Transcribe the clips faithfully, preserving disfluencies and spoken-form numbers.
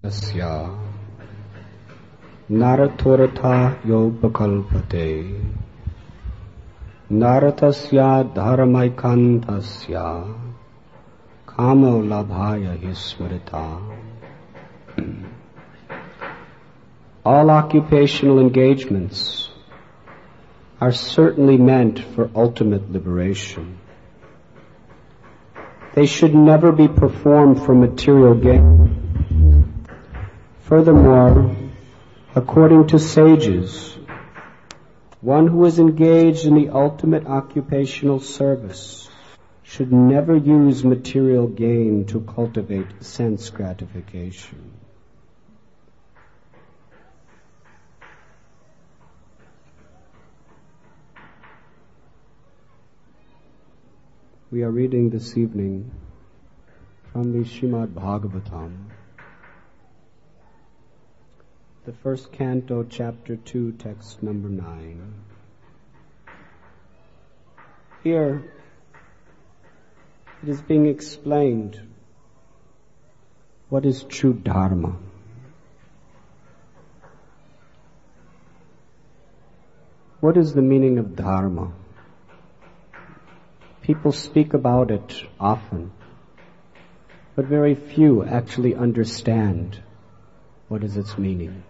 Asya Naratortha yopakalpate Naratasya dharmaikantasya Kamo labhaya hismarita. All occupational engagements are certainly meant for ultimate liberation. They should never be performed for material gain. Furthermore, according to sages, one who is engaged in the ultimate occupational service should never use material gain to cultivate sense gratification. We are reading this evening from the Srimad Bhagavatam, the first canto, chapter two, text number nine. Here, it is being explained what is true dharma. What is the meaning of dharma? People speak about it often, but very few actually understand what is its meaning.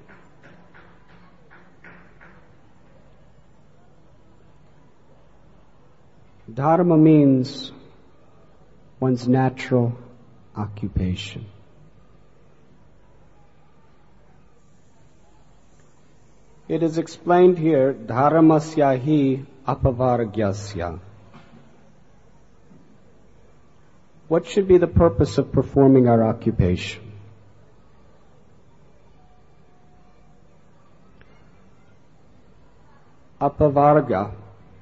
Dharma means one's natural occupation. It is explained here, dharmasya hi apavargyasya. What should be the purpose of performing our occupation? Apavarga,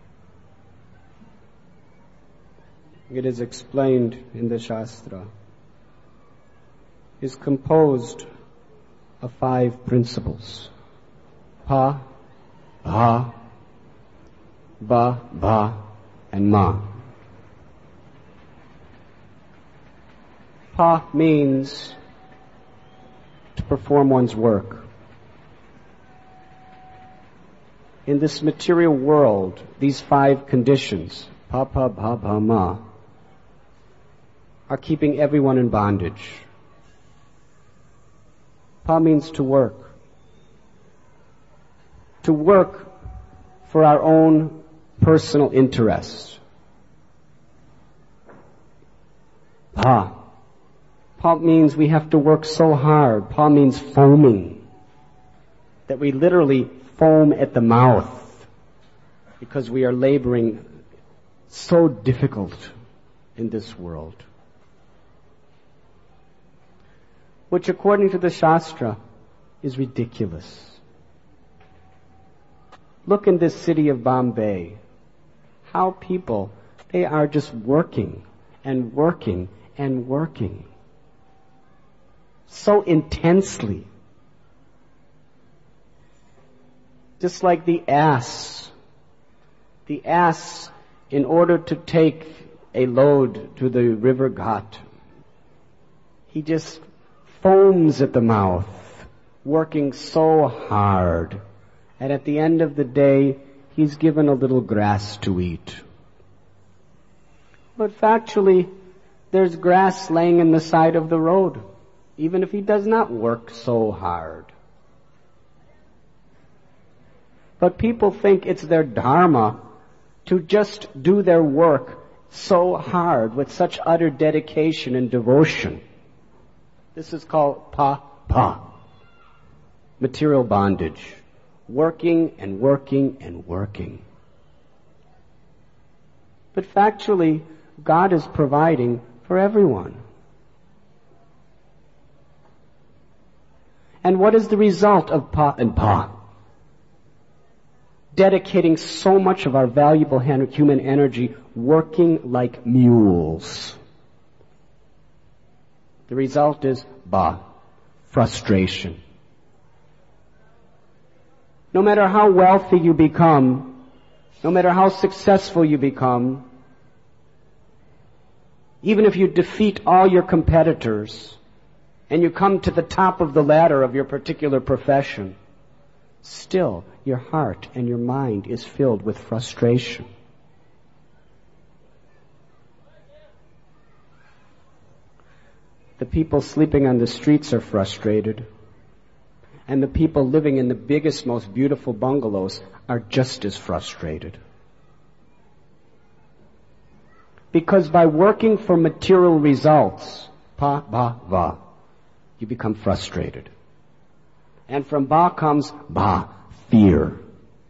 it is explained in the Shastra, is composed of five principles. Pa, bha, ba, bha, and ma. Pa means to perform one's work. In this material world, these five conditions, pa, pa, bha, bha, ma, are keeping everyone in bondage. Pa means to work. To work for our own personal interests. Pa. Pa means we have to work so hard. Pa means foaming. That we literally foam at the mouth because we are laboring so difficult in this world. Which according to the Shastra is ridiculous. Look in this city of Bombay. How people, they are just working and working and working. So intensely. Just like the ass. The ass, in order to take a load to the river Ghat, he just foams at the mouth, working so hard. And at the end of the day, he's given a little grass to eat. But factually, there's grass laying in the side of the road, even if he does not work so hard. But people think it's their dharma to just do their work so hard with such utter dedication and devotion. This is called pa, pa. Material bondage. Working and working and working. But factually, God is providing for everyone. And what is the result of pa and pa? Dedicating so much of our valuable human energy working like mules. The result is ba, frustration. No matter how wealthy you become, no matter how successful you become, even if you defeat all your competitors, and you come to the top of the ladder of your particular profession, still your heart and your mind is filled with frustration. The people sleeping on the streets are frustrated, and the people living in the biggest, most beautiful bungalows are just as frustrated. Because by working for material results, pa, ba, va, you become frustrated. And from ba comes ba, fear.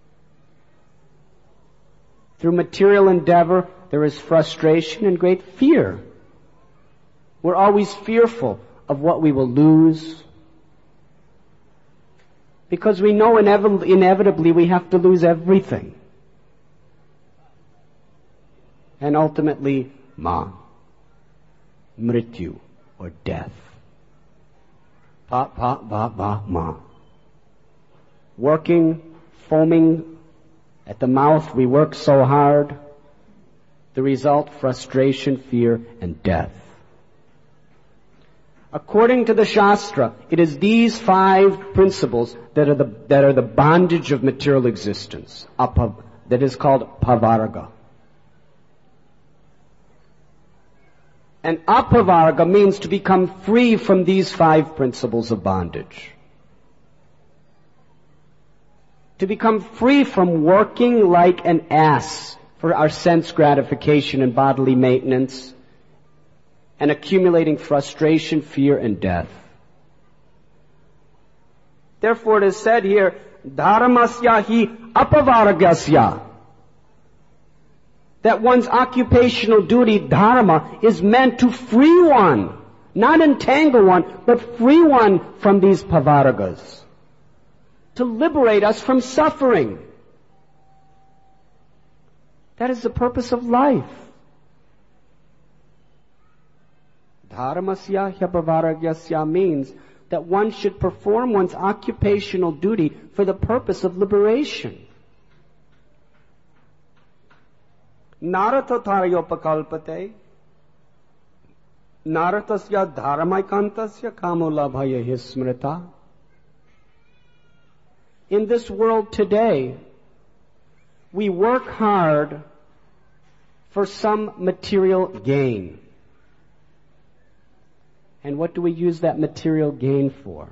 Through material endeavor, there is frustration and great fear. We're always fearful of what we will lose, because we know inev- inevitably we have to lose everything. And ultimately, ma, mrityu, or death. Pa, pa, ba, ba, ma. Working, foaming at the mouth, we work so hard. The result, frustration, fear, and death. According to the Shastra, it is these five principles that are the, that are the bondage of material existence, apav, that is called pavarga. And apavarga means to become free from these five principles of bondage. To become free from working like an ass for our sense gratification and bodily maintenance, and accumulating frustration, fear, and death. Therefore it is said here, dharmasya hi apavargasya, that one's occupational duty, dharma, is meant to free one, not entangle one, but free one from these pavargas, to liberate us from suffering. That is the purpose of life. Dharmasya hyapavaragyasya means that one should perform one's occupational duty for the purpose of liberation. Naratataryopakalpate naratasya dharmaikantasya kamolabhaya hismrita. In this world today, we work hard for some material gain. And what do we use that material gain for?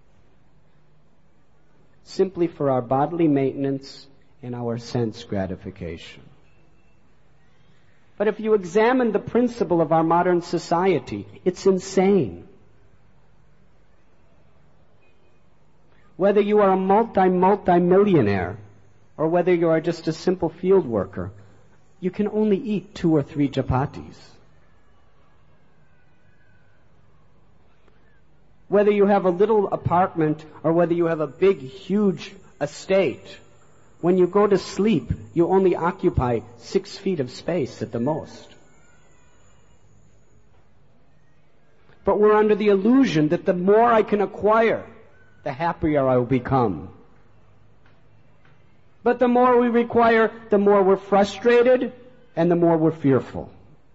Simply for our bodily maintenance and our sense gratification. But if you examine the principle of our modern society, it's insane. Whether you are a multi-multi-millionaire or whether you are just a simple field worker, you can only eat two or three chapatis. Whether you have a little apartment or whether you have a big, huge estate, when you go to sleep, you only occupy six feet of space at the most. But we're under the illusion that the more I can acquire, the happier I will become. But the more we require, the more we're frustrated and the more we're fearful.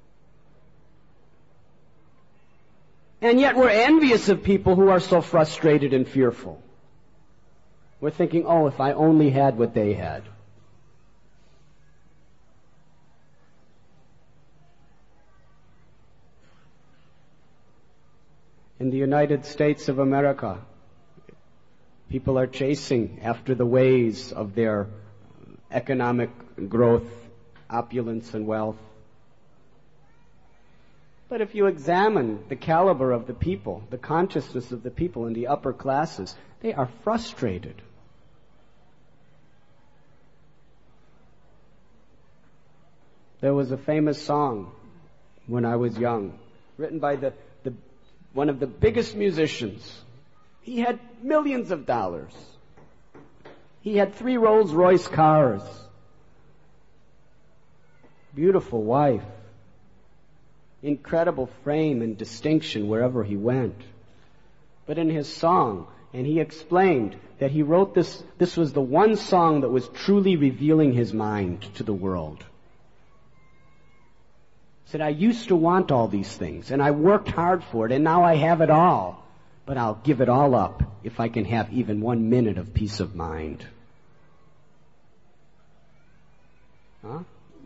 And yet we're envious of people who are so frustrated and fearful. We're thinking, oh, if I only had what they had. In the United States of America, people are chasing after the ways of their economic growth, opulence, and wealth. But if you examine the caliber of the people, the consciousness of the people in the upper classes, they are frustrated. There was a famous song when I was young, written by the, the one of the biggest musicians. He had millions of dollars. He had three Rolls-Royce cars. Beautiful wife. Incredible fame and distinction wherever he went. But in his song, and he explained that he wrote this, this was the one song that was truly revealing his mind to the world. He said, I used to want all these things, and I worked hard for it, and now I have it all. but I'll give it all up if I can have even one minute of peace of mind. Huh?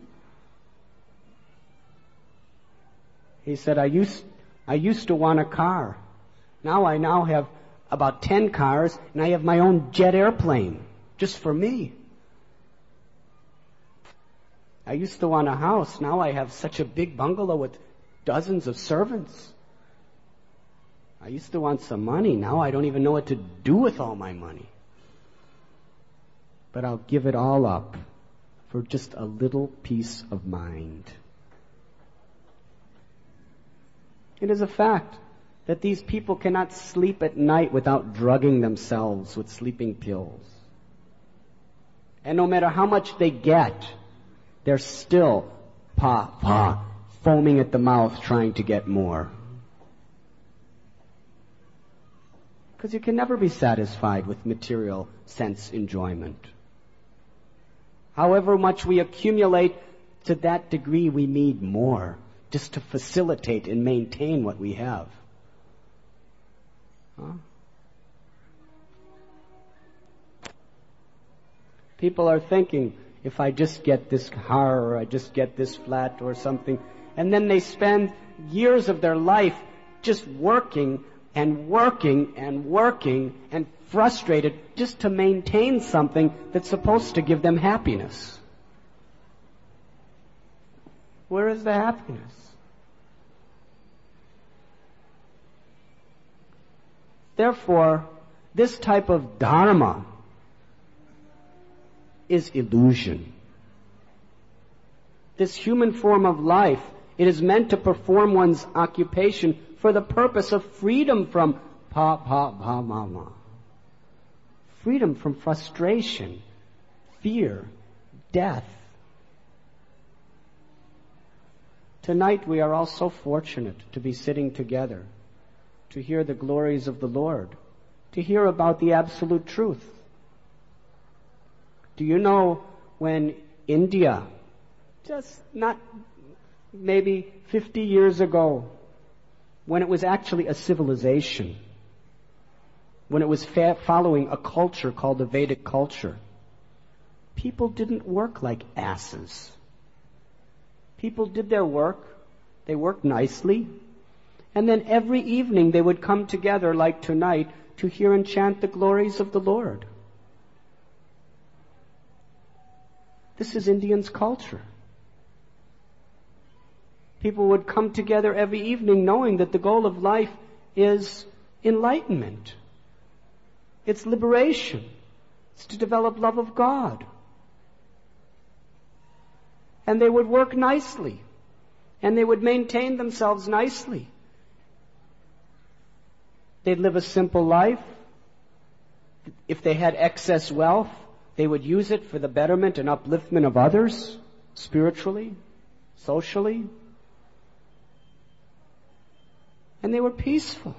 He said, I used, I used to want a car. Now I now have about ten cars, and I have my own jet airplane, just for me. I used to want a house. Now I have such a big bungalow with dozens of servants. I used to want some money. Now I don't even know what to do with all my money. But I'll give it all up for just a little peace of mind. It is a fact that these people cannot sleep at night without drugging themselves with sleeping pills. And no matter how much they get, they're still pa, pa, foaming at the mouth trying to get more. Because you can never be satisfied with material sense enjoyment. However much we accumulate, to that degree we need more, just to facilitate and maintain what we have. Huh? People are thinking, if I just get this car or I just get this flat or something, and then they spend years of their life just working and working and working and frustrated just to maintain something that's supposed to give them happiness. Where is the happiness? Therefore, this type of dharma is illusion. This human form of life, it is meant to perform one's occupation for the purpose of freedom from pa, pa, pa, ma, ma. Freedom from frustration, fear, death. Tonight we are all so fortunate to be sitting together, to hear the glories of the Lord, to hear about the absolute truth. Do you know when India, just not maybe fifty years ago, when it was actually a civilization, when it was fa- following a culture called the Vedic culture, people didn't work like asses. People did their work, they worked nicely, and then every evening they would come together like tonight to hear and chant the glories of the Lord. This is Indians' culture. People would come together every evening knowing that the goal of life is enlightenment. It's liberation. It's to develop love of God. And they would work nicely. And they would maintain themselves nicely. They'd live a simple life. If they had excess wealth, they would use it for the betterment and upliftment of others, spiritually, socially. And they were peaceful.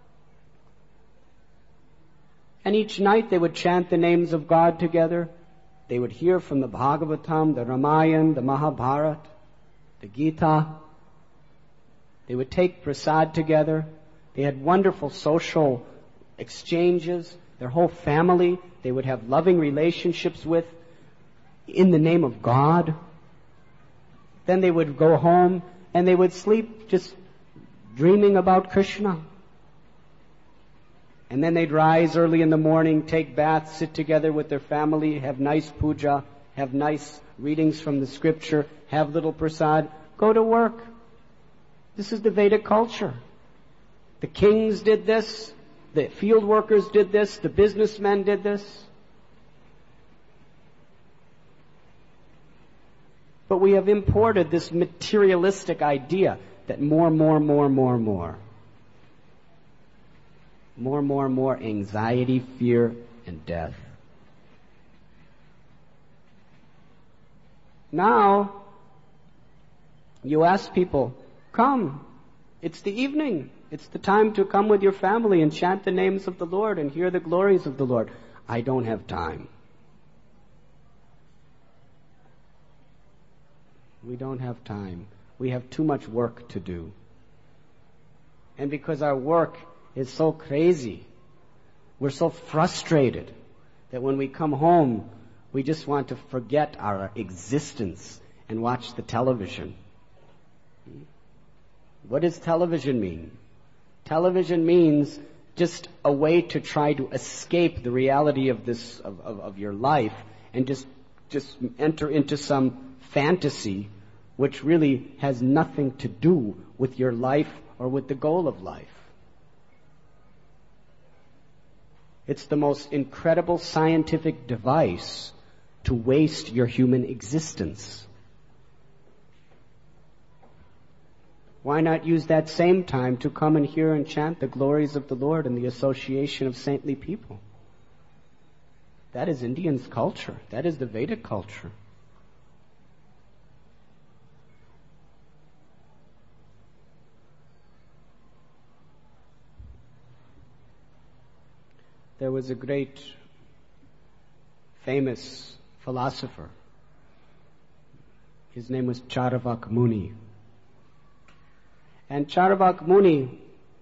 And each night they would chant the names of God together. They would hear from the Bhagavatam, the Ramayana, the Mahabharata, the Gita. They would take prasad together. They had wonderful social exchanges. Their whole family, they would have loving relationships with in the name of God. Then they would go home and they would sleep just dreaming about Krishna. And then they'd rise early in the morning, take baths, sit together with their family, have nice puja, have nice readings from the scripture, have little prasad, go to work. This is the Vedic culture. The kings did this. The field workers did this. The businessmen did this. But we have imported this materialistic idea that more, more, more, more, more. More, more, more anxiety, fear, and death. Now, you ask people, come. It's the evening. It's the time to come with your family and chant the names of the Lord and hear the glories of the Lord. I don't have time. We don't have time. We have too much work to do. And because our work is so crazy. We're so frustrated that when we come home, we just want to forget our existence and watch the television. What does television mean? Television means just a way to try to escape the reality of this, of, of, of your life, and just, just enter into some fantasy which really has nothing to do with your life or with the goal of life. It's the most incredible scientific device to waste your human existence. Why not use that same time to come and hear and chant the glories of the Lord and the association of saintly people? That is Indian's culture. That is the Vedic culture. There was a great, famous philosopher. His name was Charavak Muni. And Charavak Muni,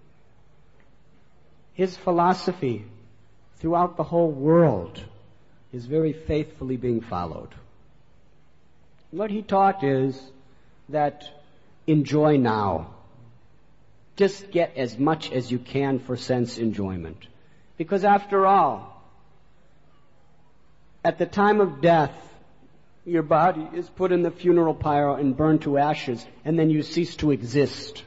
his philosophy throughout the whole world is very faithfully being followed. What he taught is that enjoy now. Just get as much as you can for sense enjoyment. Because after all, at the time of death, your body is put in the funeral pyre and burned to ashes, and then you cease to exist.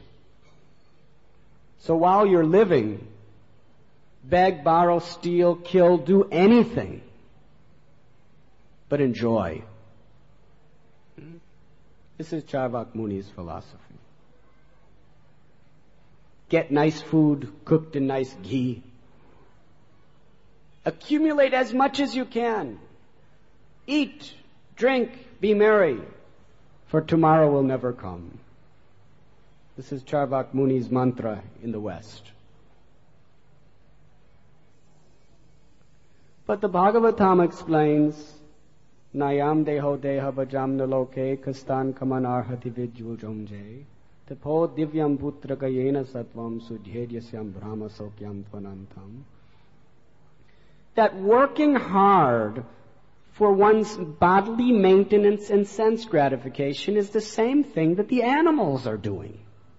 So while you're living, beg, borrow, steal, kill, do anything, but enjoy. This is Charavak Muni's philosophy. Get nice food cooked in nice ghee. Accumulate as much as you can. Eat, drink, be merry, for tomorrow will never come. This is Charavak Muni's mantra in the West. But the Bhagavatam explains, Nayam deho deha vajam naloke kastan kamanarhati vidyujamje tapo divyam putra kayena satvam sudhedyasyam brahma sokyam tvanantam. That working hard for one's bodily maintenance and sense gratification is the same thing that the animals are doing.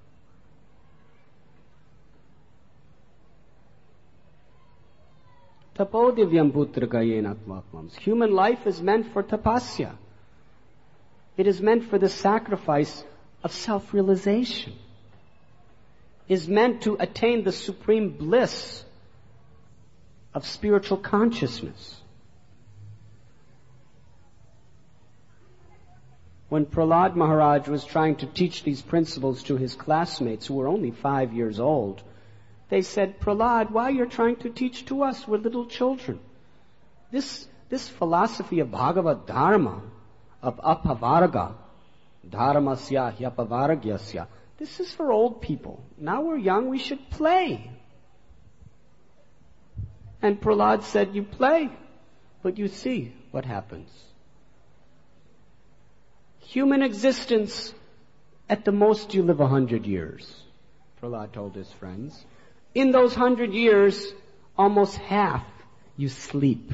Tapodivyam putra kayena atmatvam. Human life is meant for tapasya. It is meant for the sacrifice of self-realization. It is meant to attain the supreme bliss of spiritual consciousness. When Prahlad Maharaj was trying to teach these principles to his classmates who were only five years old, they said, Prahlad, why you're trying to teach to us? We're little children. This, this philosophy of Bhagavad Dharma, of apavarga, dharmasya hyapavaragyasya, this is for old people. Now we're young, we should play. And Prahlad said, you play, but you see what happens. Human existence, at the most you live a hundred years, Prahlad told his friends. In those hundred years, almost half you sleep.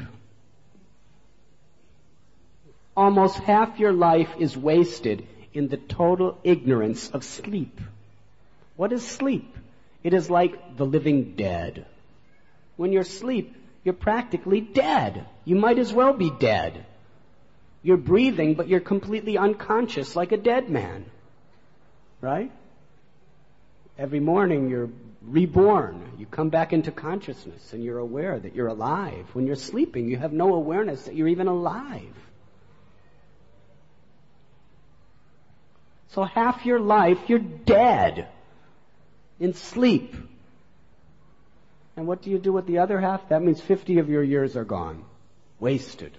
Almost half your life is wasted in the total ignorance of sleep. What is sleep? It is like the living dead. When you're asleep, you're practically dead. You might as well be dead. You're breathing, but you're completely unconscious, like a dead man. Right? Every morning you're reborn. You come back into consciousness and you're aware that you're alive. When you're sleeping, you have no awareness that you're even alive. So half your life, you're dead in sleep. And what do you do with the other half? That means fifty of your years are gone. Wasted.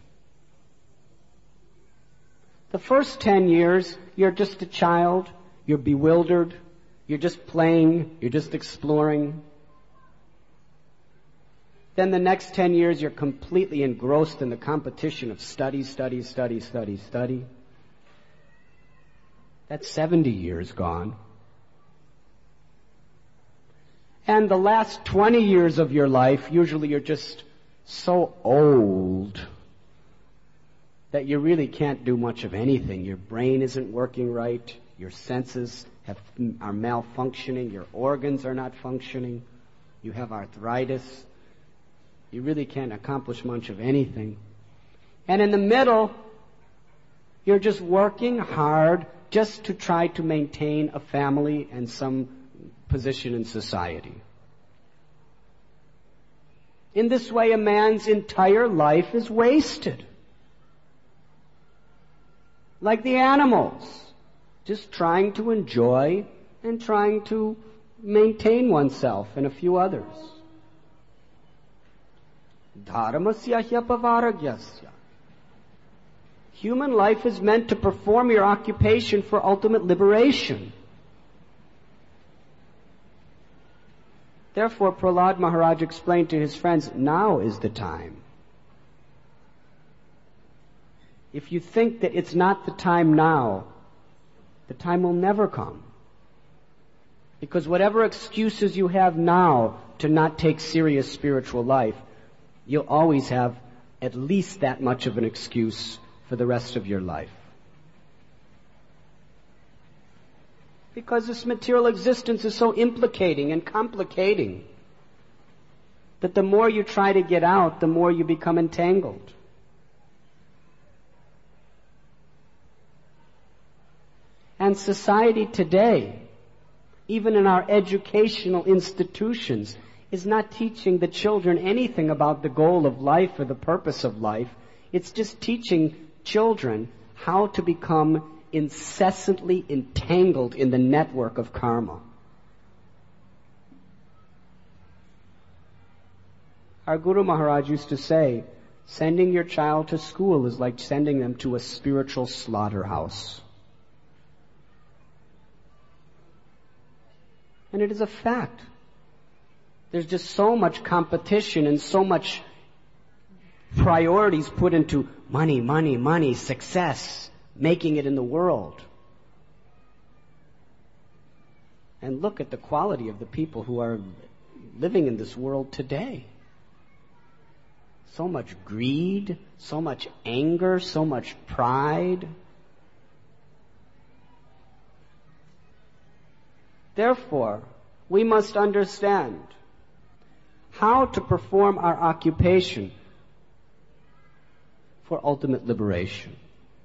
The first ten years, you're just a child. You're bewildered. You're just playing. You're just exploring. Then the next ten years, you're completely engrossed in the competition of study, study, study, study, study. That's seventy years gone. And the last twenty years of your life, usually you're just so old that you really can't do much of anything. Your brain isn't working right. Your senses have, are malfunctioning. Your organs are not functioning. You have arthritis. You really can't accomplish much of anything. And in the middle, you're just working hard just to try to maintain a family and some position in society. In this way, a man's entire life is wasted. Like the animals, just trying to enjoy and trying to maintain oneself and a few others. Dharmasya hyapavaragyasya. Human life is meant to perform your occupation for ultimate liberation. Therefore, Prahlad Maharaj explained to his friends, now is the time. If you think that it's not the time now, the time will never come. Because whatever excuses you have now to not take serious spiritual life, you'll always have at least that much of an excuse for the rest of your life. Because this material existence is so implicating and complicating that the more you try to get out, the more you become entangled. And society today, even in our educational institutions, is not teaching the children anything about the goal of life or the purpose of life. It's just teaching children how to become incessantly entangled in the network of karma. Our Guru Maharaj used to say, sending your child to school is like sending them to a spiritual slaughterhouse. And it is a fact. There's just so much competition and so much priorities put into money, money, money, success, making it in the world. And look at the quality of the people who are living in this world today. So much greed, so much anger, so much pride. Therefore, we must understand how to perform our occupation for ultimate liberation.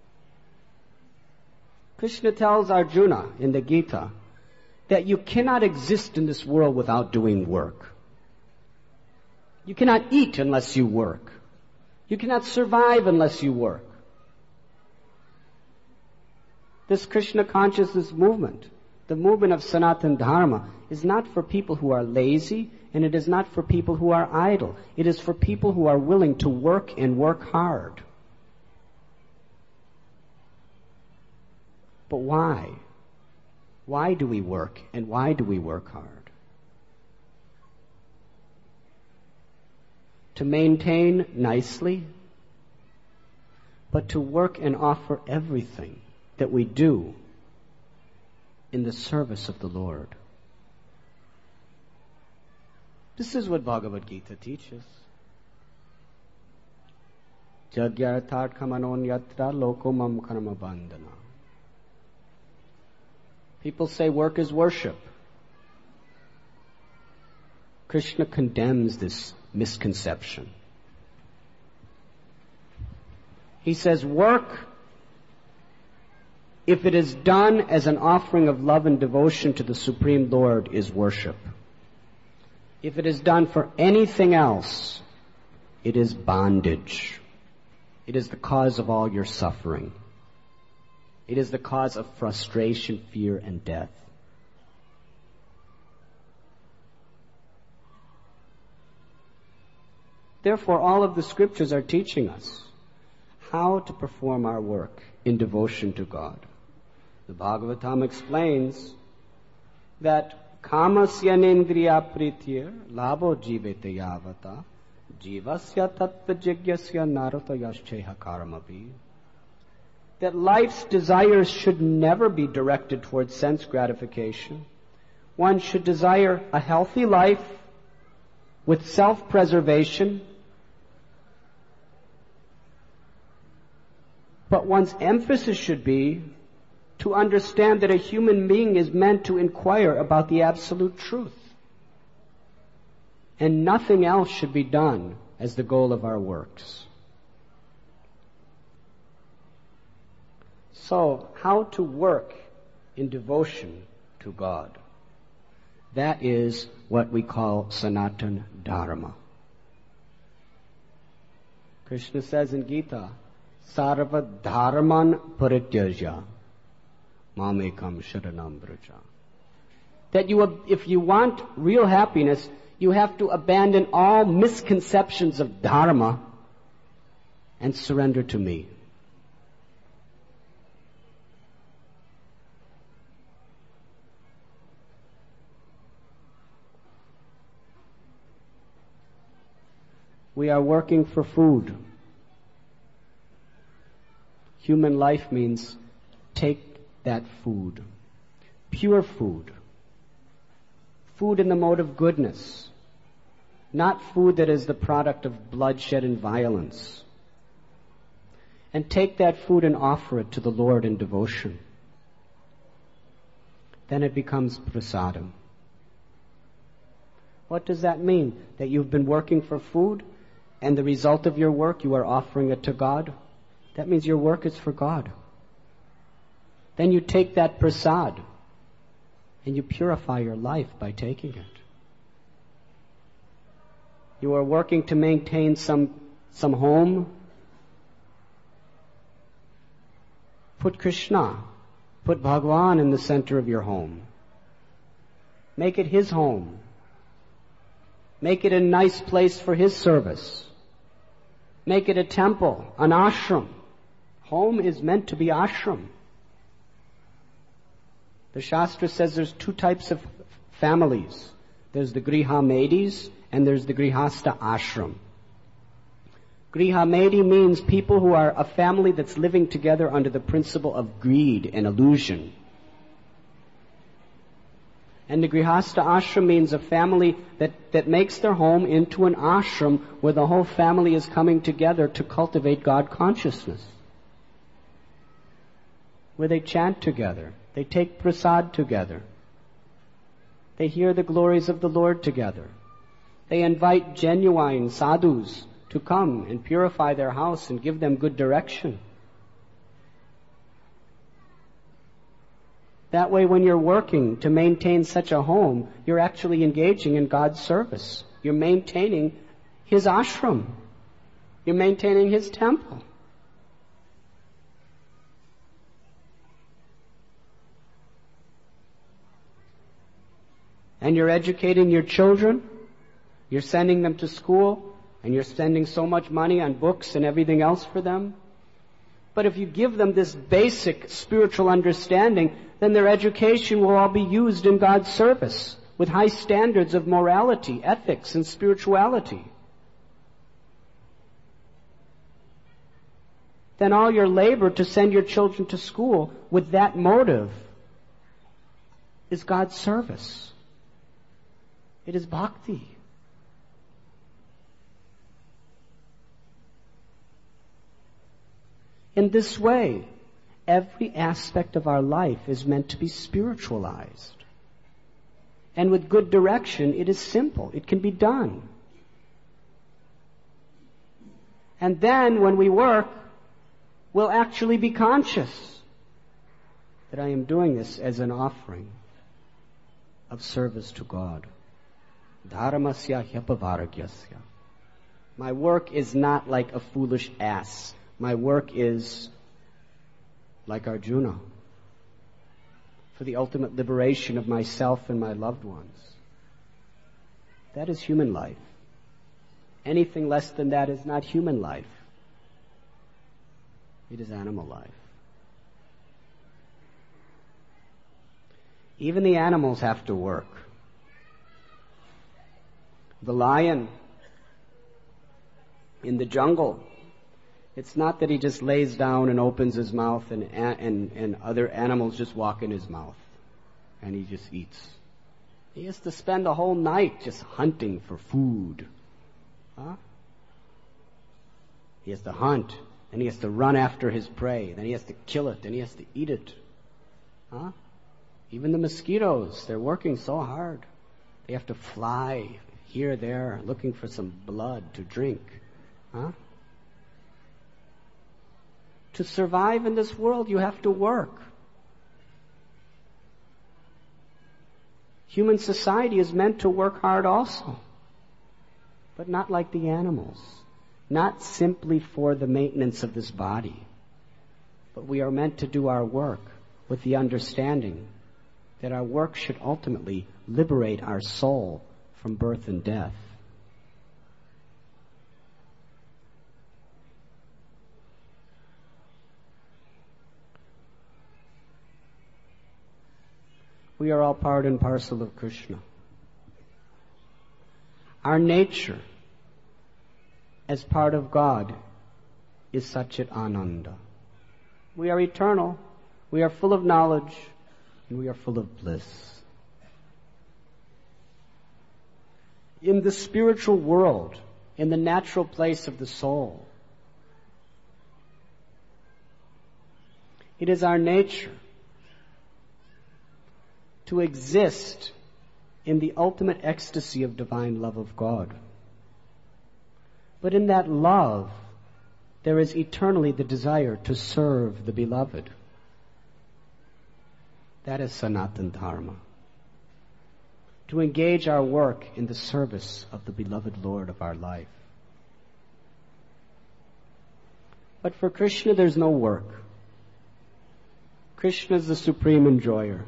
Krishna tells Arjuna in the Gita that you cannot exist in this world without doing work. You cannot eat unless you work. You cannot survive unless you work. This Krishna consciousness movement, the movement of Sanatana Dharma, is not for people who are lazy, and it is not for people who are idle. It is for people who are willing to work and work hard. But why? Why do we work, and why do we work hard? To maintain nicely, but to work and offer everything that we do in the service of the Lord. This is what Bhagavad Gita teaches. Jagyartharthamanon yatra lokomam karma bandhana. People say work is worship. Krishna condemns this misconception. He says work, if it is done as an offering of love and devotion to the Supreme Lord, is worship. If it is done for anything else, it is bondage. It is the cause of all your suffering. It is the cause of frustration, fear, and death. Therefore, all of the scriptures are teaching us how to perform our work in devotion to God. The Bhagavatam explains that kamasya nendriya pritya labho jivete yavata jivasya tattva jigyasya narata yascheha karamapi. That life's desires should never be directed towards sense gratification. One should desire a healthy life with self-preservation, but one's emphasis should be to understand that a human being is meant to inquire about the absolute truth. And nothing else should be done as the goal of our works. So, how to work in devotion to God? That is what we call Sanatana Dharma. Krishna says in Gita, Sarva Dharman Parityajya Mamekam Sharanam Vraja. That you, if you want real happiness, you have to abandon all misconceptions of Dharma and surrender to me. We are working for food. Human life means take that food. Pure food. Food in the mode of goodness. Not food that is the product of bloodshed and violence. And take that food and offer it to the Lord in devotion. Then it becomes prasadam. What does that mean? That you've been working for food, and the result of your work, you are offering it to God? That means your work is for God. Then you take that prasad, and you purify your life by taking it. You are working to maintain some, some home. Put Krishna, put Bhagwan in the center of your home. Make it His home. Make it a nice place for His service. Make it a temple, an ashram. Home is meant to be ashram. The Shastra says there's two types of families. There's the Grihamedis and there's the Grihastha ashram. Grihamedi means people who are a family that's living together under the principle of greed and illusion. And the Grihastha ashram means a family that, that makes their home into an ashram where the whole family is coming together to cultivate God consciousness. Where they chant together. They take prasad together. They hear the glories of the Lord together. They invite genuine sadhus to come and purify their house and give them good direction. That way, when you're working to maintain such a home, you're actually engaging in God's service. You're maintaining His ashram. You're maintaining His temple. And you're educating your children. You're sending them to school. And you're spending so much money on books and everything else for them. But if you give them this basic spiritual understanding, then their education will all be used in God's service with high standards of morality, ethics, and spirituality. Then all your labor to send your children to school with that motive is God's service. It is bhakti. In this way, every aspect of our life is meant to be spiritualized. And with good direction, it is simple. It can be done. And then when we work, we'll actually be conscious that I am doing this as an offering of service to God. Dharmasya hyapavaragyasya. My work is not like a foolish ass. My work is like Arjuna, for the ultimate liberation of myself and my loved ones. That is human life. Anything less than that is not human life. It is animal life. Even the animals have to work. The lion in the jungle, it's not that he just lays down and opens his mouth and, and, and other animals just walk in his mouth and he just eats. He has to spend a whole night just hunting for food. Huh? He has to hunt, then he has to run after his prey, then he has to kill it, then he has to eat it. Huh? Even the mosquitoes, they're working so hard. They have to fly here, there, looking for some blood to drink. Huh? To survive in this world, you have to work. Human society is meant to work hard also, but not like the animals. Not simply for the maintenance of this body, but we are meant to do our work with the understanding that our work should ultimately liberate our soul from birth and death. We are all part and parcel of Krishna. Our nature as part of God is Satchit Ananda. We are eternal, we are full of knowledge, and we are full of bliss. In the spiritual world, in the natural place of the soul, it is our nature to exist in the ultimate ecstasy of divine love of God. But in that love, there is eternally the desire to serve the beloved. That is Sanatana Dharma. To engage our work in the service of the beloved Lord of our life. But for Krishna, there's no work. Krishna is the supreme enjoyer.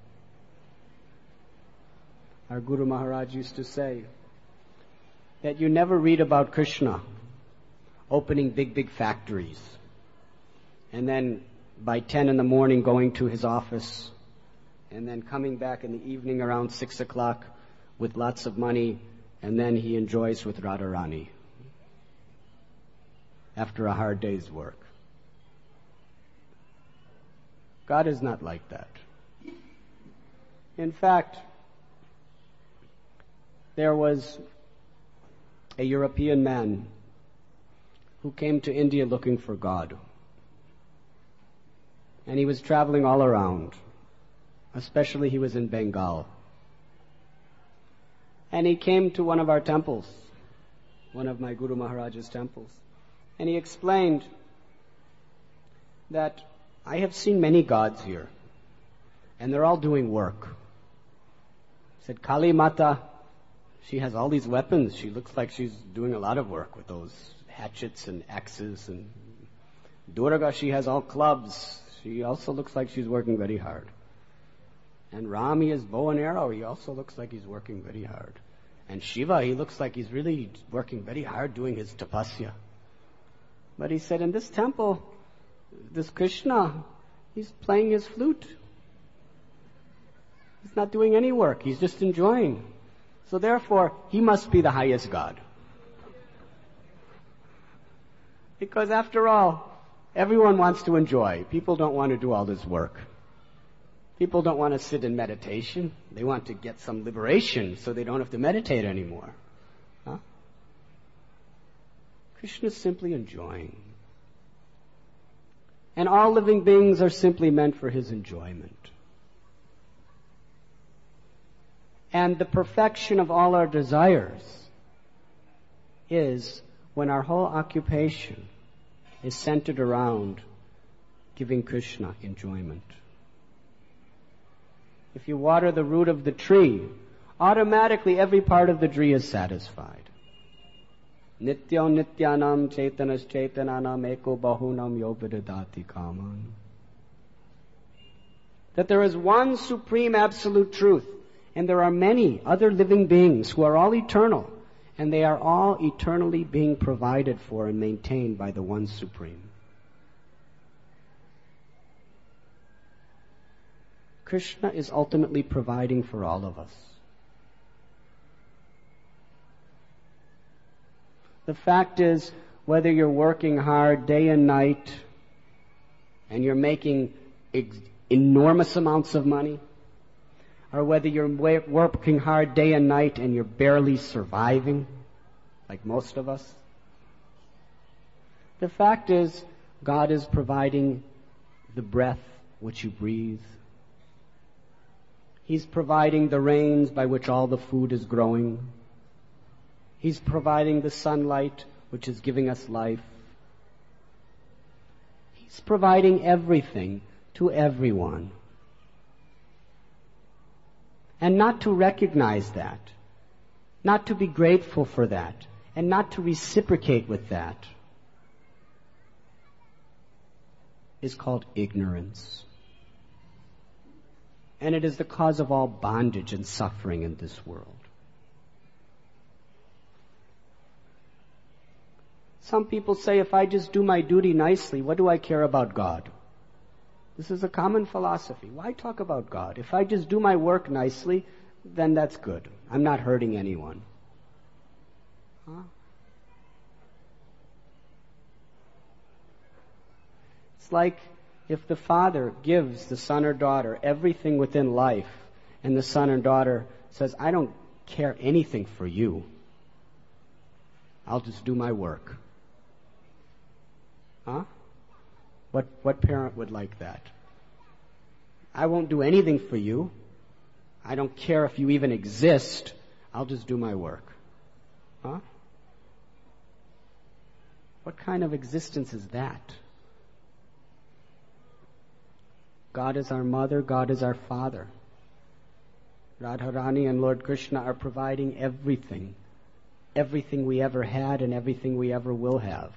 Our Guru Maharaj used to say that you never read about Krishna opening big, big factories and then by ten in the morning going to his office and then coming back in the evening around six o'clock with lots of money, and then he enjoys with Radharani after a hard day's work. God is not like that. In fact, there was a European man who came to India looking for God. And he was traveling all around. Especially he was in Bengal. And he came to one of our temples, one of my Guru Maharaj's temples. And he explained that I have seen many gods here, and they're all doing work. He said, Kali Mata, she has all these weapons. She looks like she's doing a lot of work with those hatchets and axes. And Durga, she has all clubs. She also looks like she's working very hard. And Ram, he has bow and arrow. He also looks like he's working very hard. And Shiva, he looks like he's really working very hard doing his tapasya. But he said, in this temple, this Krishna, he's playing his flute. He's not doing any work. He's just enjoying. So therefore, he must be the highest God. Because after all, everyone wants to enjoy. People don't want to do all this work. People don't want to sit in meditation. They want to get some liberation so they don't have to meditate anymore. Huh? Krishna is simply enjoying. And all living beings are simply meant for his enjoyment. And the perfection of all our desires is when our whole occupation is centered around giving Krishna enjoyment. If you water the root of the tree, automatically every part of the tree is satisfied. Nityo nityanam chaitanas chaitananam eko bahunam yovidadati kaman. That there is one supreme absolute truth, and there are many other living beings who are all eternal, and they are all eternally being provided for and maintained by the one supreme. Krishna is ultimately providing for all of us. The fact is, whether you're working hard day and night, and you're making ex- enormous amounts of money, or whether you're working hard day and night and you're barely surviving, like most of us. The fact is, God is providing the breath which you breathe. He's providing the rains by which all the food is growing. He's providing the sunlight which is giving us life. He's providing everything to everyone. And not to recognize that, not to be grateful for that, and not to reciprocate with that is called ignorance. And it is the cause of all bondage and suffering in this world. Some people say, if I just do my duty nicely, what do I care about God? This is a common philosophy. Why talk about God? If I just do my work nicely, then that's good. I'm not hurting anyone. Huh? It's like if the father gives the son or daughter everything within life, and the son or daughter says, I don't care anything for you. I'll just do my work. Huh? What, what parent would like that? I won't do anything for you. I don't care if you even exist. I'll just do my work. Huh? What kind of existence is that? God is our mother, God is our father. Radharani and Lord Krishna are providing everything. Everything we ever had and everything we ever will have.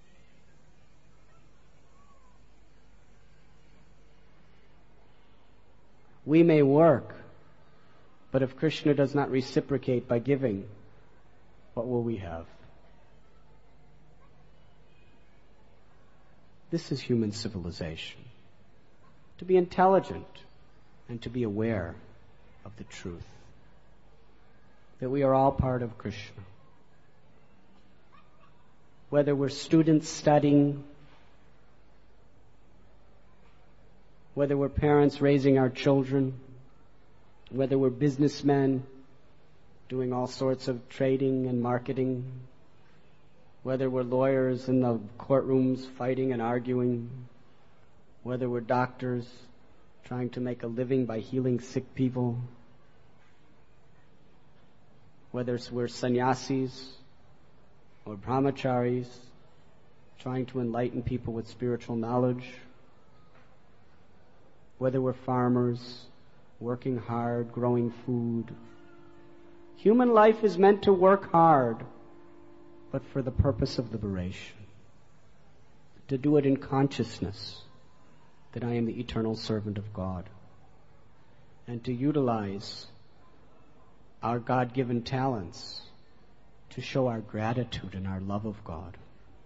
We may work, but if Krishna does not reciprocate by giving, what will we have? This is human civilization. To be intelligent and to be aware of the truth. That we are all part of Krishna. Whether we're students studying, whether we're parents raising our children, whether we're businessmen doing all sorts of trading and marketing, whether we're lawyers in the courtrooms fighting and arguing, whether we're doctors trying to make a living by healing sick people, whether we're sannyasis or brahmacharis trying to enlighten people with spiritual knowledge, whether we're farmers working hard, growing food. Human life is meant to work hard, but for the purpose of liberation. To do it in consciousness that I am the eternal servant of God. And to utilize our God-given talents to show our gratitude and our love of God.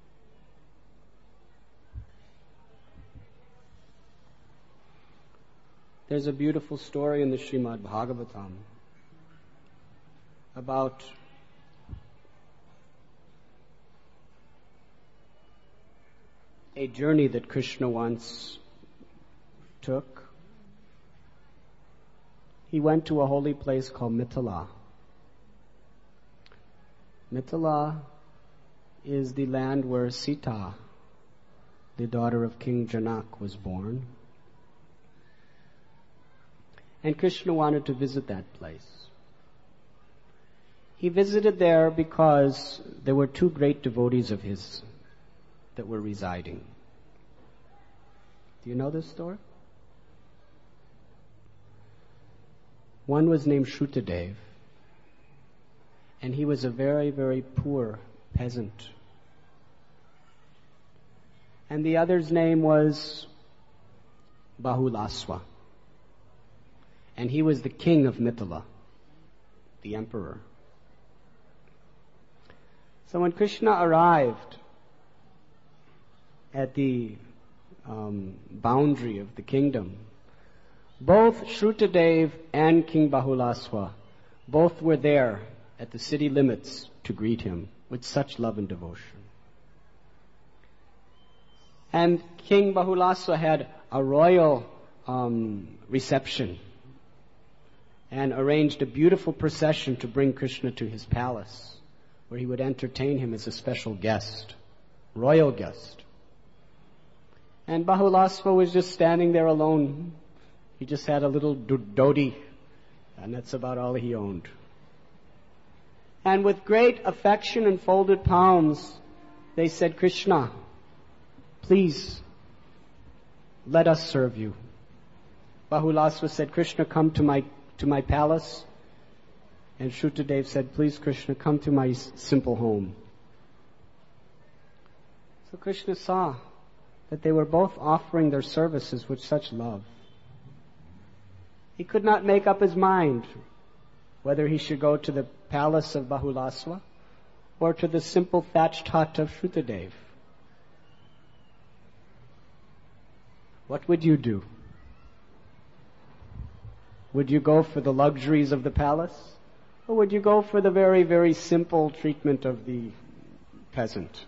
There's a beautiful story in the Srimad Bhagavatam about a journey that Krishna once took. He went to a holy place called Mithila. Mithila is the land where Sita, the daughter of King Janak, was born. And Krishna wanted to visit that place. He visited there because there were two great devotees of his that were residing. Do you know this story? One was named Shrutadev, and he was a very, very poor peasant. And the other's name was Bahulaswa. And he was the king of Mithila, the emperor. So when Krishna arrived at the um, boundary of the kingdom, both Shrutadev and King Bahulaswa, both were there at the city limits to greet him with such love and devotion. And King Bahulaswa had a royal um, reception. and arranged a beautiful procession to bring Krishna to his palace, where he would entertain him as a special guest, royal guest. And Bahulasva was just standing there alone. He just had a little dhoti, and that's about all he owned. And with great affection and folded palms, they said, Krishna, please, let us serve you. Bahulasva said, Krishna, come to my to my palace. And Shrutadev said, please, Krishna, come to my simple home. So Krishna saw that they were both offering their services with such love. He could not make up his mind whether he should go to the palace of Bahulasva or to the simple thatched hut of Shrutadev. What would you do? Would you go for the luxuries of the palace? Or would you go for the very, very simple treatment of the peasant?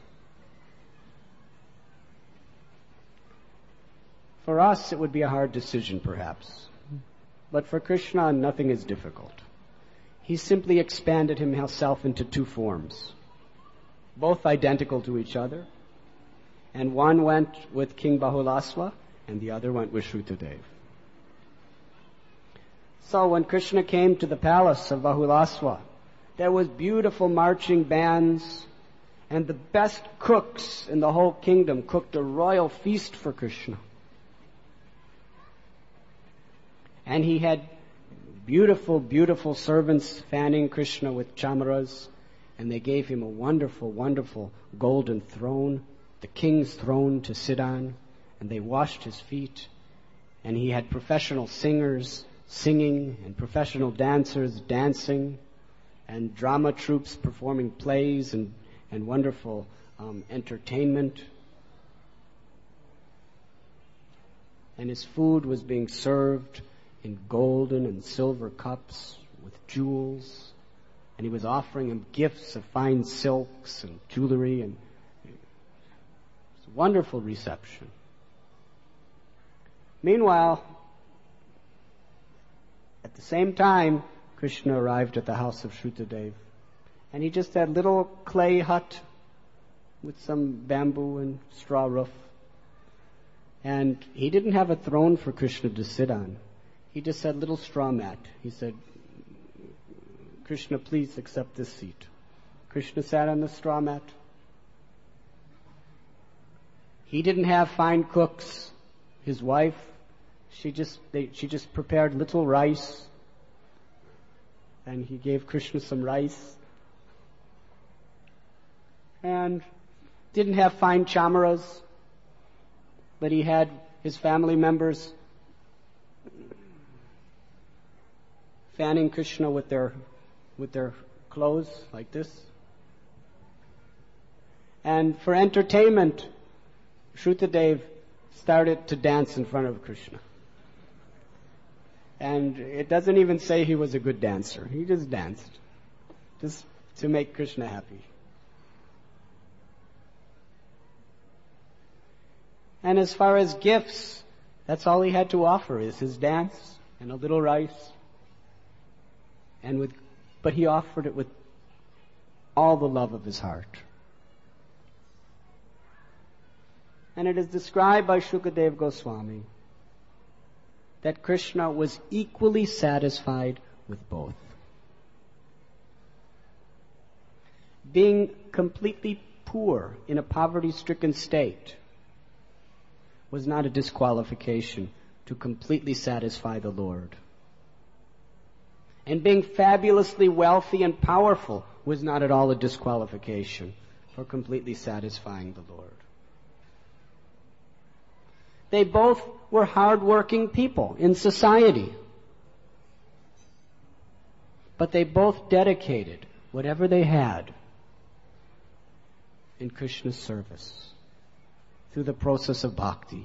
For us, it would be a hard decision, perhaps. But for Krishna, nothing is difficult. He simply expanded himself into two forms, both identical to each other. And one went with King Bahulasva, and the other went with Shrutadev. So when Krishna came to the palace of Bahulasva, there was beautiful marching bands, and the best cooks in the whole kingdom cooked a royal feast for Krishna. And he had beautiful, beautiful servants fanning Krishna with chamaras, and they gave him a wonderful, wonderful golden throne, the king's throne to sit on, and they washed his feet, and he had professional singers singing, and professional dancers dancing, and drama troupes performing plays and, and wonderful um, entertainment. And his food was being served in golden and silver cups with jewels, and he was offering him gifts of fine silks and jewelry, and it was a wonderful reception. Meanwhile, at the same time, Krishna arrived at the house of Shrutadev, and he just had a little clay hut with some bamboo and straw roof. And he didn't have a throne for Krishna to sit on. He just had a little straw mat. He said, Krishna, please accept this seat. Krishna sat on the straw mat. He didn't have fine cooks. His wife, she just they, she just prepared little rice, and he gave Krishna some rice. And didn't have fine chamaras, but he had his family members fanning Krishna with their with their clothes like this. And for entertainment, Shrutadev started to dance in front of Krishna. And it doesn't even say he was a good dancer. He just danced, just to make Krishna happy. And as far as gifts, that's all he had to offer, is his dance and a little rice. And with, but he offered it with all the love of his heart. And it is described by Shukadev Goswami that Krishna was equally satisfied with both. Being completely poor in a poverty-stricken state was not a disqualification to completely satisfy the Lord. And being fabulously wealthy and powerful was not at all a disqualification for completely satisfying the Lord. They both were hard-working people in society. But they both dedicated whatever they had in Krishna's service through the process of bhakti.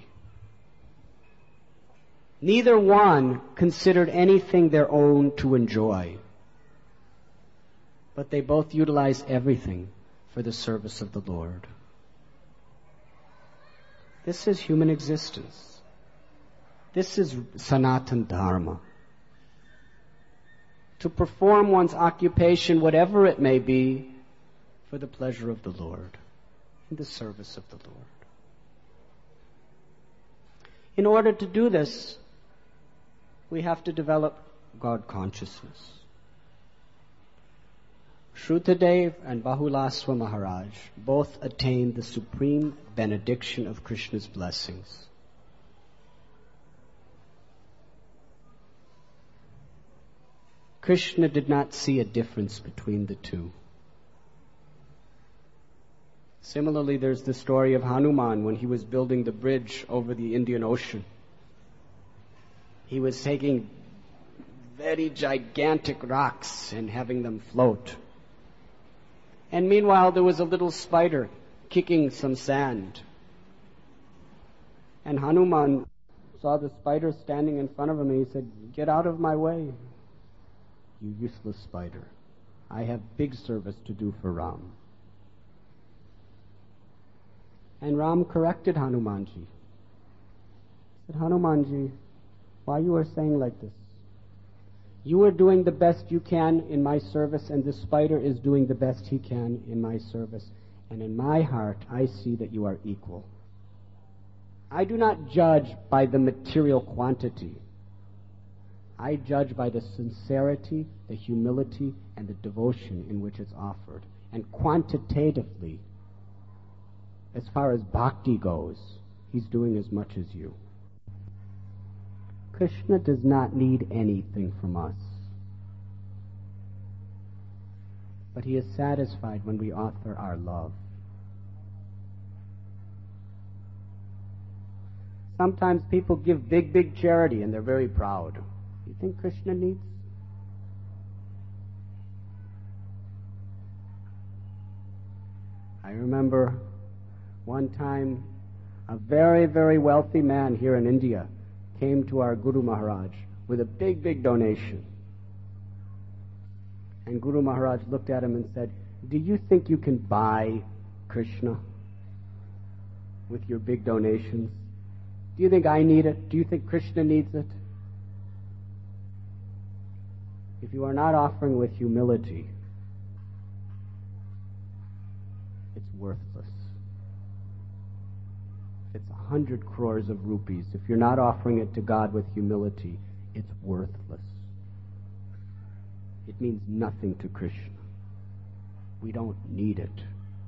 Neither one considered anything their own to enjoy, but they both utilized everything for the service of the Lord. This is human existence. This is Sanatana Dharma. to perform one's occupation, whatever it may be, for the pleasure of the Lord, in the service of the Lord. In order to do this, we have to develop God consciousness. Shrutadev and Bahulaswa Maharaj both attained the supreme benediction of Krishna's blessings. Krishna did not see a difference between the two. Similarly, there's the story of Hanuman when he was building the bridge over the Indian Ocean. He was taking very gigantic rocks and having them float. And meanwhile, there was a little spider kicking some sand. And Hanuman saw the spider standing in front of him and he said, "Get out of my way, you useless spider. I have big service to do for Ram." And Ram corrected Hanumanji. He said, "Hanumanji, why you are saying like this? You are doing the best you can in my service, and the spider is doing the best he can in my service. And in my heart, I see that you are equal. I do not judge by the material quantity. I judge by the sincerity, the humility, and the devotion in which it's offered. And quantitatively, as far as bhakti goes, he's doing as much as you." Krishna does not need anything from us, but he is satisfied when we offer our love. Sometimes people give big, big charity and they're very proud. You think Krishna needs? I remember one time a very, very wealthy man here in India came to our Guru Maharaj with a big, big donation. And Guru Maharaj looked at him and said, "Do you think you can buy Krishna with your big donations? Do you think I need it? Do you think Krishna needs it? If you are not offering with humility, it's worthless. If it's a hundred crores of rupees, if you're not offering it to God with humility, it's worthless. It means nothing to Krishna. We don't need it.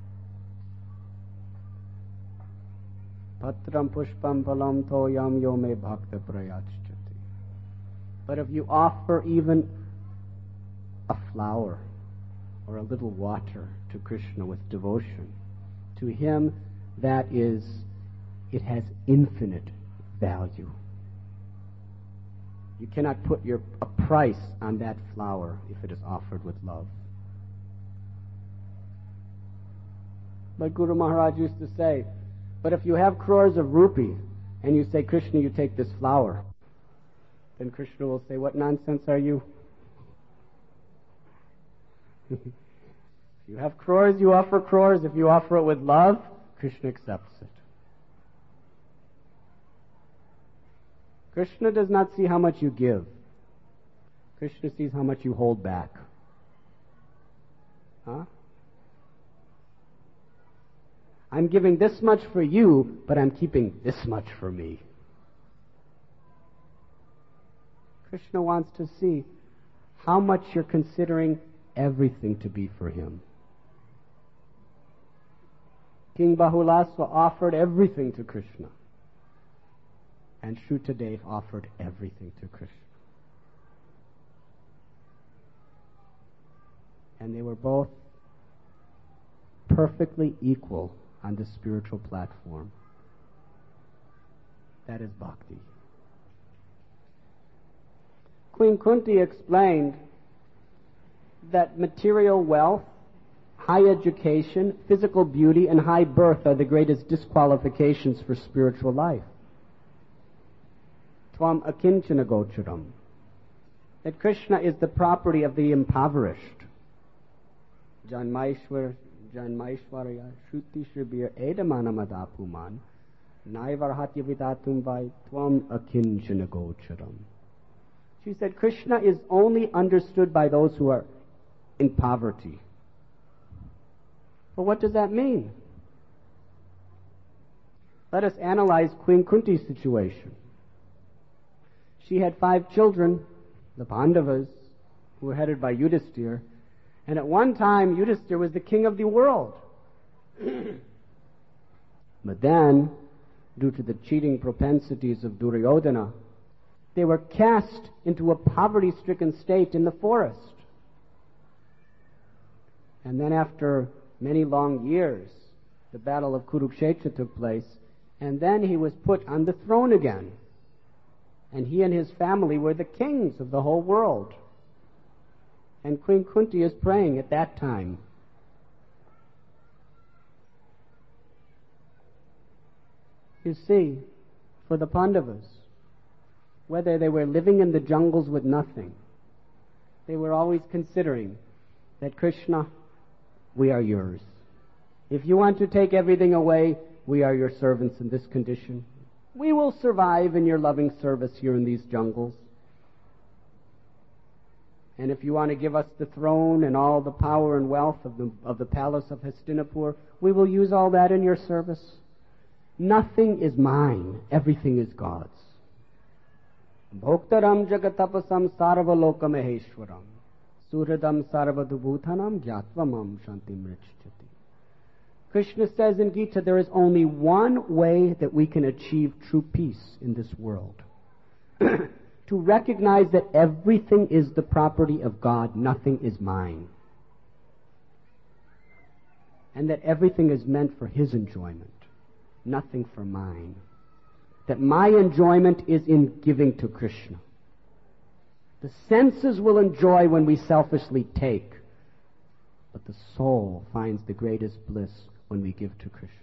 Patram pushpam phalam toyam yo me bhakta prayachati. But if you offer even a flower or a little water to Krishna with devotion, to him that is, it has infinite value. You cannot put your a price on that flower if it is offered with love. But Guru Maharaj used to say, but if you have crores of rupees and you say, "Krishna, you take this flower," then Krishna will say, "What nonsense are you?" If you have crores, you offer crores. If you offer it with love, Krishna accepts it. Krishna does not see how much you give. Krishna sees how much you hold back. Huh? I'm giving this much for you, but I'm keeping this much for me. Krishna wants to see how much you're considering everything to be for him. King Bahulaswa offered everything to Krishna, and Shrutadev offered everything to Krishna. And they were both perfectly equal on the spiritual platform. That is bhakti. Queen Kunti explained that material wealth, high education, physical beauty, and high birth are the greatest disqualifications for spiritual life. Tvam akinchana gocharam. That Krishna is the property of the impoverished. Janmaishwar, Janmaishwarya, Shruti Shribir, She said, Krishna is only understood by those who are in poverty. Well, what does that mean? Let us analyze Queen Kunti's situation. She had five children, the Pandavas, who were headed by Yudhisthira, and at one time Yudhisthira was the king of the world. But then, due to the cheating propensities of Duryodhana, they were cast into a poverty-stricken state in the forest. And then after many long years, the battle of Kurukshetra took place, and then he was put on the throne again. And he and his family were the kings of the whole world. And Queen Kunti is praying at that time. You see, for the Pandavas, whether they were living in the jungles with nothing, they were always considering that, Krishna, we are yours. If you want to take everything away, we are your servants in this condition. We will survive in your loving service here in these jungles. And if you want to give us the throne and all the power and wealth of the, of the palace of Hastinapur, we will use all that in your service. Nothing is mine. Everything is God's. Bhoktaram jagatapasam sarvalokam maheshwaram suhridam sarvadubhutanam gyatvam shantim richchati. Krishna says in Gita, there is only one way that we can achieve true peace in this world. To recognize that everything is the property of God, nothing is mine. And that everything is meant for His enjoyment, nothing for mine. That my enjoyment is in giving to Krishna. The senses will enjoy when we selfishly take, but the soul finds the greatest bliss when we give to Krishna.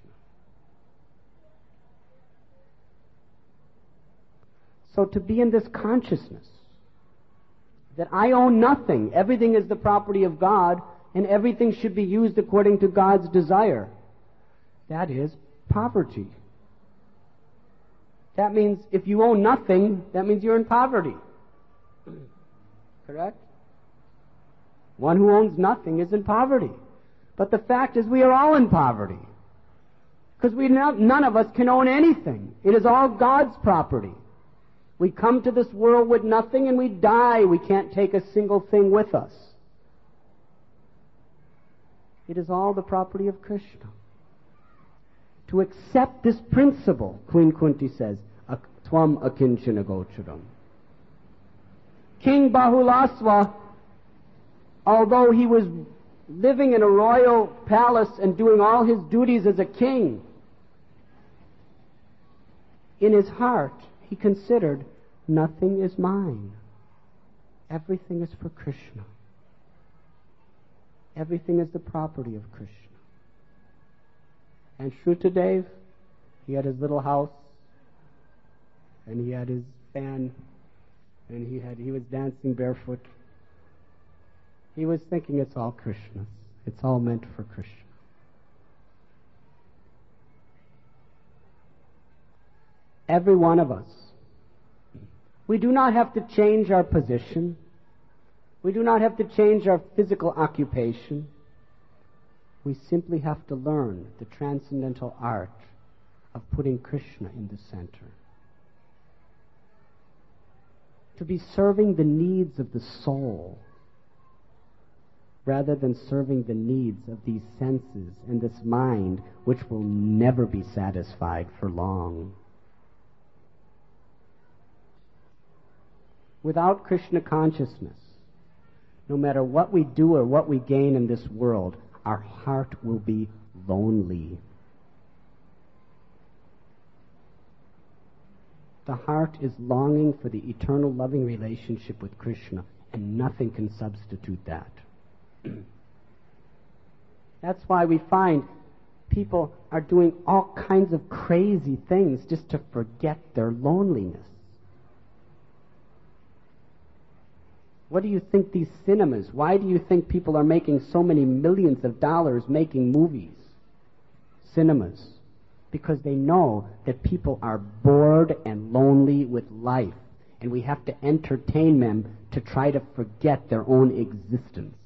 So to be in this consciousness that I own nothing, everything is the property of God, and everything should be used according to God's desire, that is poverty. That means if you own nothing, that means you're in poverty. Correct? One who owns nothing is in poverty. But the fact is we are all in poverty. Because we not, none of us can own anything. It is all God's property. We come to this world with nothing and we die. We can't take a single thing with us. It is all the property of Krishna. To accept this principle, Queen Kunti says, Tvam akinchana gocharam. King Bahulasva, although he was living in a royal palace and doing all his duties as a king, in his heart he considered, nothing is mine. Everything is for Krishna. Everything is the property of Krishna. And Shrutadev, he had his little house, and he had his fan, and he had he was dancing barefoot. He was thinking it's all Krishna's. It's all meant for Krishna. Every one of us. We do not have to change our position. We do not have to change our physical occupation. We simply have to learn the transcendental art of putting Krishna in the center. To be serving the needs of the soul rather than serving the needs of these senses and this mind, which will never be satisfied for long. Without Krishna consciousness, no matter what we do or what we gain in this world, our heart will be lonely. The heart is longing for the eternal loving relationship with Krishna, and nothing can substitute that. That's why we find people are doing all kinds of crazy things just to forget their loneliness. What do you think these cinemas, why do you think people are making so many millions of dollars making movies, cinemas? Because they know that people are bored and lonely with life. and we have to entertain them to try to forget their own existence.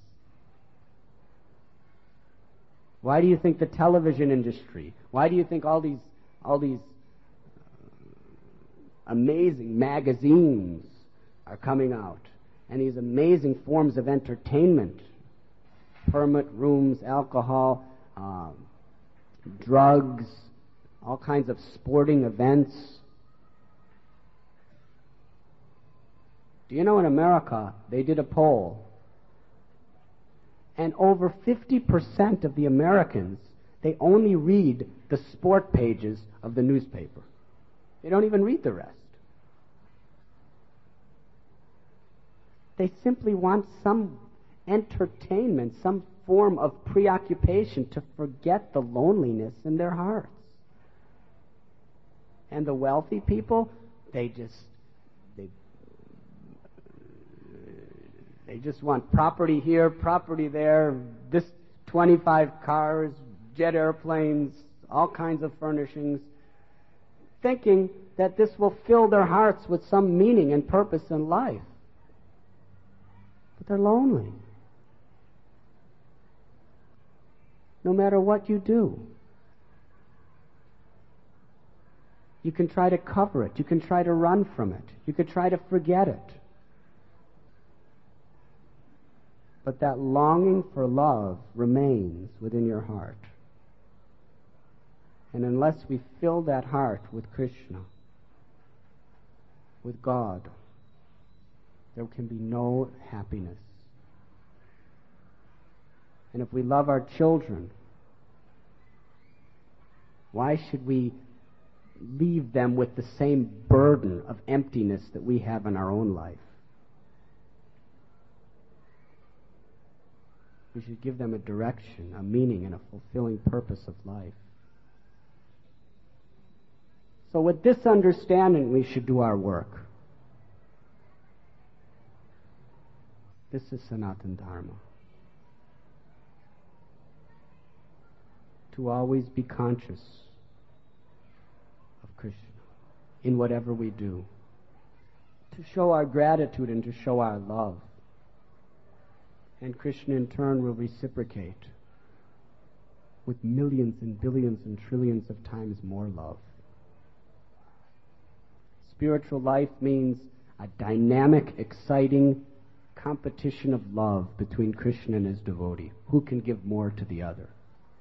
Why do you think the television industry, why do you think all these all these amazing magazines are coming out, and these amazing forms of entertainment, permit rooms, alcohol, um, drugs, all kinds of sporting events? Do you know in America they did a poll, and over fifty percent of the Americans, they only read the sport pages of the newspaper. They don't even read the rest. They simply want some entertainment, some form of preoccupation to forget the loneliness in their hearts. And the wealthy people, they just they they just want property here, property there, this twenty-five cars, jet airplanes, all kinds of furnishings, thinking that this will fill their hearts with some meaning and purpose in life. But they're lonely. No matter what you do. You can try to cover it. You can try to run from it. You can try to forget it. But that longing for love remains within your heart. And unless we fill that heart with Krishna, with God, there can be no happiness. And if we love our children, why should we leave them with the same burden of emptiness that we have in our own life? We should give them a direction, a meaning, and a fulfilling purpose of life. So with this understanding, we should do our work. This is Sanatana Dharma. To always be conscious of Krishna in whatever we do. To show our gratitude and to show our love. And Krishna in turn will reciprocate with millions and billions and trillions of times more love. Spiritual life means a dynamic, exciting competition of love between Krishna and his devotee. Who can give more to the other?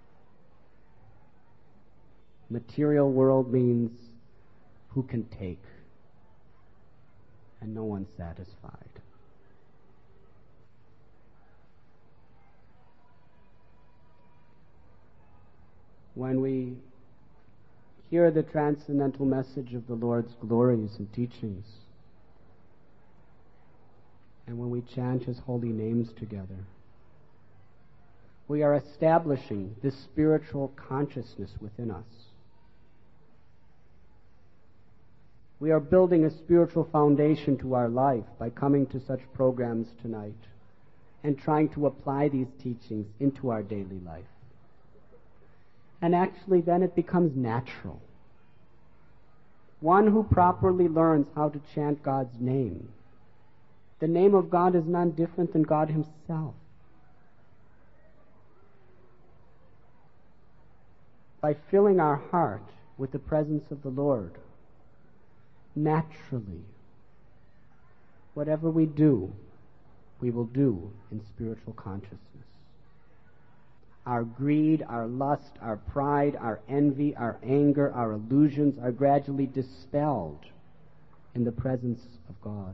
Material world means who can take, and no one's satisfied. When we hear the transcendental message of the Lord's glories and teachings, and when we chant his holy names together, we are establishing this spiritual consciousness within us. We are building a spiritual foundation to our life by coming to such programs tonight and trying to apply these teachings into our daily life. And actually then it becomes natural. One who properly learns how to chant God's name, the name of God is none different than God himself. By filling our heart with the presence of the Lord, naturally, whatever we do, we will do in spiritual consciousness. Our greed, our lust, our pride, our envy, our anger, our illusions are gradually dispelled in the presence of God.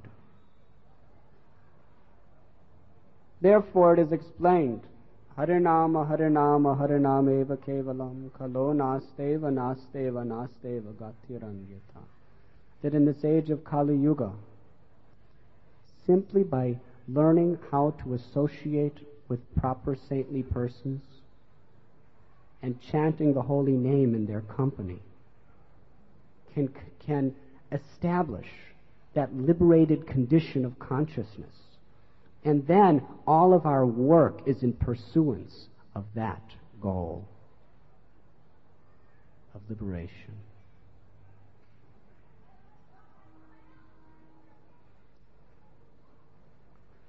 Therefore it is explained, Harinama, Harinama, Harinameva Kevalam, Kalo Nasteva, Nasteva, Nasteva, Gatiranyata. That in this age of Kali Yuga, simply by learning how to associate with proper saintly persons and chanting the holy name in their company can, can establish that liberated condition of consciousness. And then all of our work is in pursuance of that goal of liberation.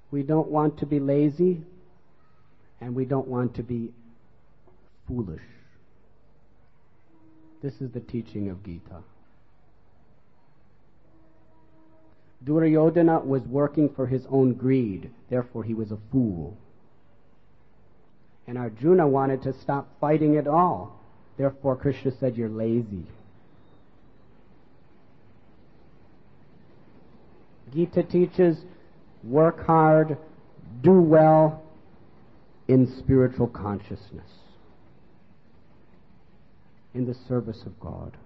We don't want to be lazy, and we don't want to be foolish. This is the teaching of Gita. Duryodhana was working for his own greed, therefore he was a fool. And Arjuna wanted to stop fighting at all, therefore Krishna said, you're lazy. Gita teaches, work hard, do well in spiritual consciousness, in the service of God.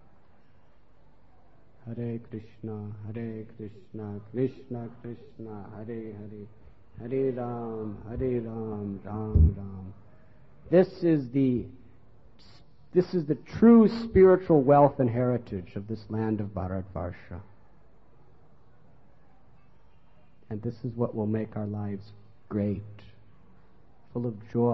Hare Krishna, Hare Krishna, Krishna Krishna, Hare Hare, Hare Ram, Hare Ram, Ram Ram. This is the this is the true spiritual wealth and heritage of this land of Bharatvarsha. And this is what will make our lives great, full of joy.